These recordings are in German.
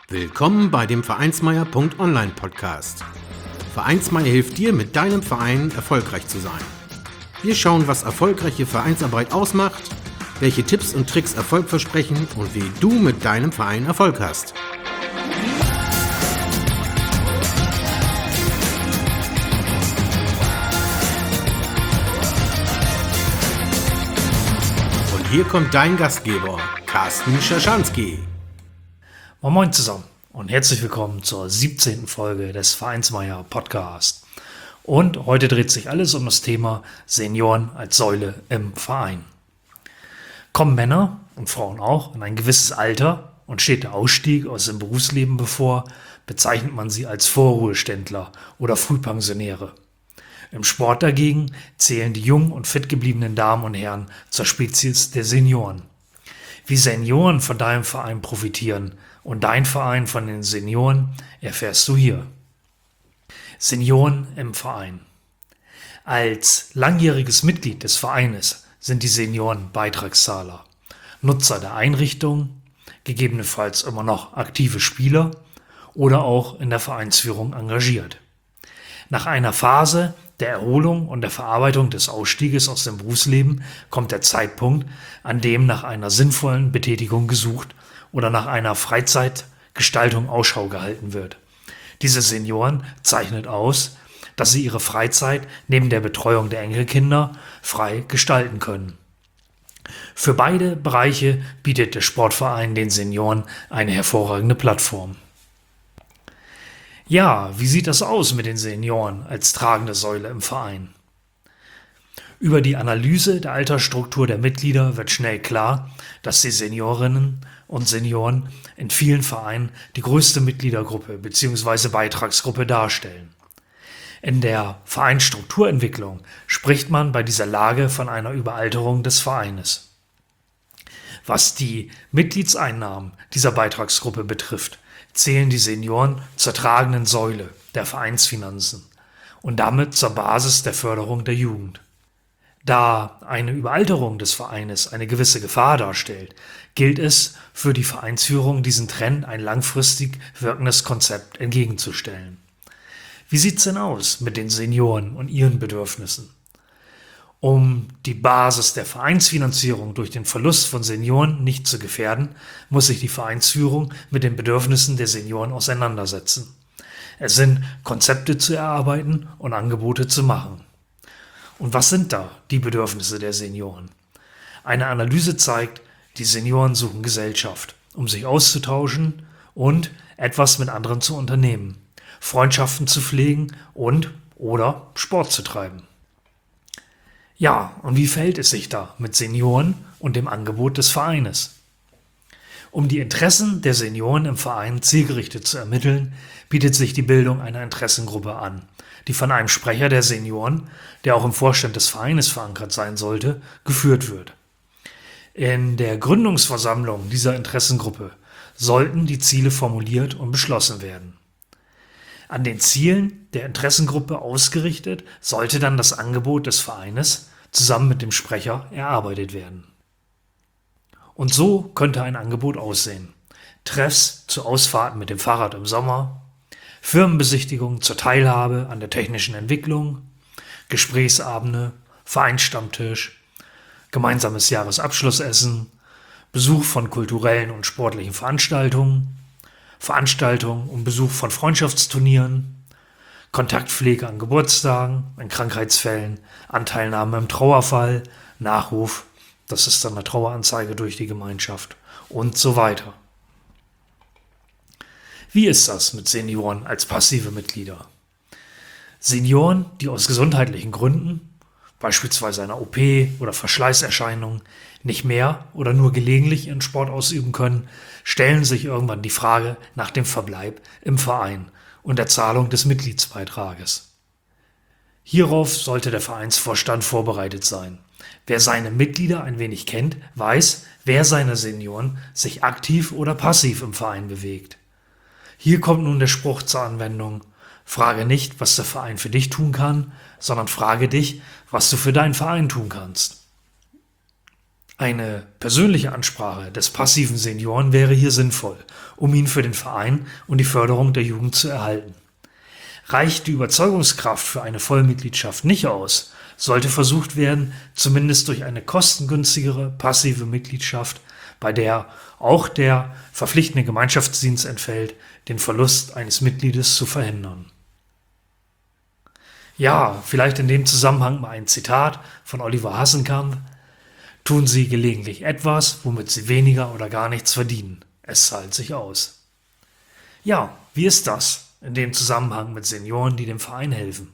Willkommen bei dem Vereinsmeier.online Podcast. Vereinsmeier hilft dir, mit deinem Verein erfolgreich zu sein. Wir schauen, was erfolgreiche Vereinsarbeit ausmacht, welche Tipps und Tricks Erfolg versprechen und wie du mit deinem Verein Erfolg hast. Und hier kommt dein Gastgeber, Carsten Schaschanski. Moin zusammen und herzlich willkommen zur 17. Folge des Vereinsmeier Podcast. Und heute dreht sich alles um das Thema Senioren als Säule im Verein. Kommen Männer und Frauen auch in ein gewisses Alter und steht der Ausstieg aus dem Berufsleben bevor, bezeichnet man sie als Vorruheständler oder Frühpensionäre. Im Sport dagegen zählen die jung und fit gebliebenen Damen und Herren zur Spezies der Senioren. Wie Senioren von deinem Verein profitieren und dein Verein von den Senioren, erfährst du hier. Senioren im Verein. Als langjähriges Mitglied des Vereines sind die Senioren Beitragszahler, Nutzer der Einrichtung, gegebenenfalls immer noch aktive Spieler oder auch in der Vereinsführung engagiert. Nach einer Phase der Erholung und der Verarbeitung des Ausstieges aus dem Berufsleben kommt der Zeitpunkt, an dem nach einer sinnvollen Betätigung gesucht oder nach einer Freizeitgestaltung Ausschau gehalten wird. Diese Senioren zeichnet aus, dass sie ihre Freizeit neben der Betreuung der Enkelkinder frei gestalten können. Für beide Bereiche bietet der Sportverein den Senioren eine hervorragende Plattform. Ja, wie sieht das aus mit den Senioren als tragende Säule im Verein? Über die Analyse der Altersstruktur der Mitglieder wird schnell klar, dass die Seniorinnen und Senioren in vielen Vereinen die größte Mitgliedergruppe bzw. Beitragsgruppe darstellen. In der Vereinsstrukturentwicklung spricht man bei dieser Lage von einer Überalterung des Vereines. Was die Mitgliedseinnahmen dieser Beitragsgruppe betrifft, zählen die Senioren zur tragenden Säule der Vereinsfinanzen und damit zur Basis der Förderung der Jugend. Da eine Überalterung des Vereines eine gewisse Gefahr darstellt, gilt es für die Vereinsführung, diesen Trend ein langfristig wirkendes Konzept entgegenzustellen. Wie sieht's denn aus mit den Senioren und ihren Bedürfnissen? Um die Basis der Vereinsfinanzierung durch den Verlust von Senioren nicht zu gefährden, muss sich die Vereinsführung mit den Bedürfnissen der Senioren auseinandersetzen. Es sind Konzepte zu erarbeiten und Angebote zu machen. Und was sind da die Bedürfnisse der Senioren? Eine Analyse zeigt, die Senioren suchen Gesellschaft, um sich auszutauschen und etwas mit anderen zu unternehmen, Freundschaften zu pflegen und/oder Sport zu treiben. Ja, und wie verhält es sich da mit Senioren und dem Angebot des Vereines? Um die Interessen der Senioren im Verein zielgerichtet zu ermitteln, bietet sich die Bildung einer Interessengruppe an, die von einem Sprecher der Senioren, der auch im Vorstand des Vereines verankert sein sollte, geführt wird. In der Gründungsversammlung dieser Interessengruppe sollten die Ziele formuliert und beschlossen werden. An den Zielen der Interessengruppe ausgerichtet sollte dann das Angebot des Vereines zusammen mit dem Sprecher erarbeitet werden. Und so könnte ein Angebot aussehen: Treffs zu Ausfahrten mit dem Fahrrad im Sommer, Firmenbesichtigungen zur Teilhabe an der technischen Entwicklung, Gesprächsabende, Vereinsstammtisch, gemeinsames Jahresabschlussessen, Besuch von kulturellen und sportlichen Veranstaltungen, Veranstaltungen und Besuch von Freundschaftsturnieren, Kontaktpflege an Geburtstagen, in Krankheitsfällen, Anteilnahme im Trauerfall, Nachruf, das ist dann eine Traueranzeige durch die Gemeinschaft und so weiter. Wie ist das mit Senioren als passive Mitglieder? Senioren, die aus gesundheitlichen Gründen, beispielsweise einer OP oder Verschleißerscheinungen, nicht mehr oder nur gelegentlich ihren Sport ausüben können, stellen sich irgendwann die Frage nach dem Verbleib im Verein und der Zahlung des Mitgliedsbeitrages. Hierauf sollte der Vereinsvorstand vorbereitet sein. Wer seine Mitglieder ein wenig kennt, weiß, wer seiner Senioren sich aktiv oder passiv im Verein bewegt. Hier kommt nun der Spruch zur Anwendung: Frage nicht, was der Verein für dich tun kann, sondern frage dich, was du für deinen Verein tun kannst. Eine persönliche Ansprache des passiven Senioren wäre hier sinnvoll, um ihn für den Verein und die Förderung der Jugend zu erhalten. Reicht die Überzeugungskraft für eine Vollmitgliedschaft nicht aus, sollte versucht werden, zumindest durch eine kostengünstigere passive Mitgliedschaft, bei der auch der verpflichtende Gemeinschaftsdienst entfällt, den Verlust eines Mitgliedes zu verhindern. Ja, vielleicht in dem Zusammenhang mal ein Zitat von Oliver Hasenkamp: Tun Sie gelegentlich etwas, womit Sie weniger oder gar nichts verdienen. Es zahlt sich aus. Ja, wie ist das in dem Zusammenhang mit Senioren, die dem Verein helfen?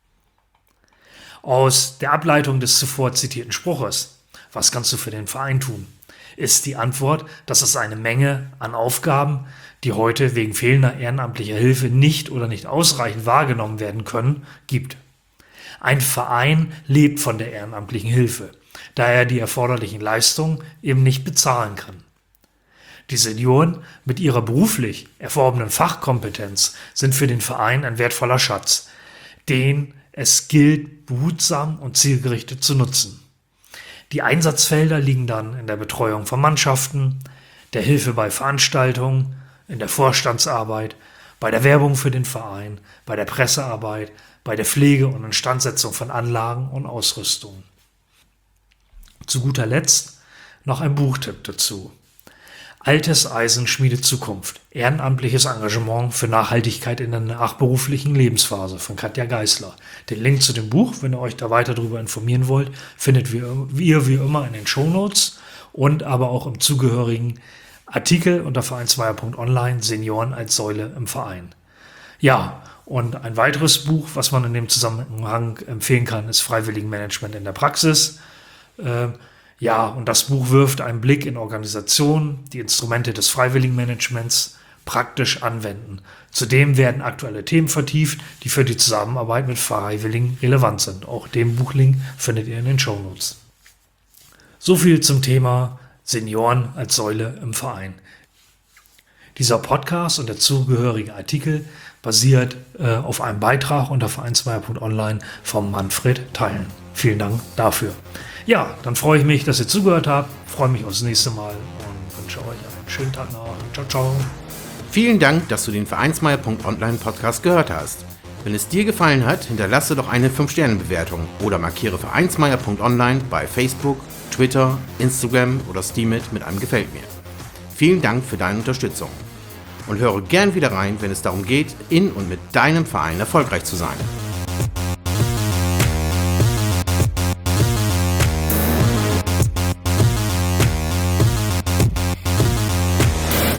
Aus der Ableitung des zuvor zitierten Spruches, was kannst du für den Verein tun, ist die Antwort, dass es eine Menge an Aufgaben, die heute wegen fehlender ehrenamtlicher Hilfe nicht oder nicht ausreichend wahrgenommen werden können, gibt. Ein Verein lebt von der ehrenamtlichen Hilfe, da er die erforderlichen Leistungen eben nicht bezahlen kann. Die Senioren mit ihrer beruflich erworbenen Fachkompetenz sind für den Verein ein wertvoller Schatz, den es gilt, behutsam und zielgerichtet zu nutzen. Die Einsatzfelder liegen dann in der Betreuung von Mannschaften, der Hilfe bei Veranstaltungen, in der Vorstandsarbeit, bei der Werbung für den Verein, bei der Pressearbeit, bei der Pflege und Instandsetzung von Anlagen und Ausrüstung. Zu guter Letzt noch ein Buchtipp dazu. Altes Eisen schmiedet Zukunft. Ehrenamtliches Engagement für Nachhaltigkeit in der nachberuflichen Lebensphase von Katja Geisler. Den Link zu dem Buch, wenn ihr euch da weiter darüber informieren wollt, findet ihr wie immer in den Shownotes und aber auch im zugehörigen Artikel unter vereinsmeier.online Senioren als Säule im Verein. Ja, und ein weiteres Buch, was man in dem Zusammenhang empfehlen kann, ist Freiwilligenmanagement in der Praxis. Und das Buch wirft einen Blick in Organisationen, die Instrumente des Freiwilligenmanagements praktisch anwenden. Zudem werden aktuelle Themen vertieft, die für die Zusammenarbeit mit Freiwilligen relevant sind. Auch den Buchlink findet ihr in den Shownotes. So viel zum Thema Senioren als Säule im Verein. Dieser Podcast und der zugehörige Artikel basiert auf einem Beitrag unter vereinsmeier.online vom Manfred Theilen. Vielen Dank dafür. Ja, dann freue ich mich, dass ihr zugehört habt, freue mich aufs nächste Mal und wünsche euch einen schönen Tag noch. Ciao, ciao. Vielen Dank, dass du den Vereinsmeier.online Podcast gehört hast. Wenn es dir gefallen hat, hinterlasse doch eine 5-Sterne-Bewertung oder markiere vereinsmeier.online bei Facebook, Twitter, Instagram oder Steemit mit einem Gefällt mir. Vielen Dank für deine Unterstützung und höre gern wieder rein, wenn es darum geht, in und mit deinem Verein erfolgreich zu sein.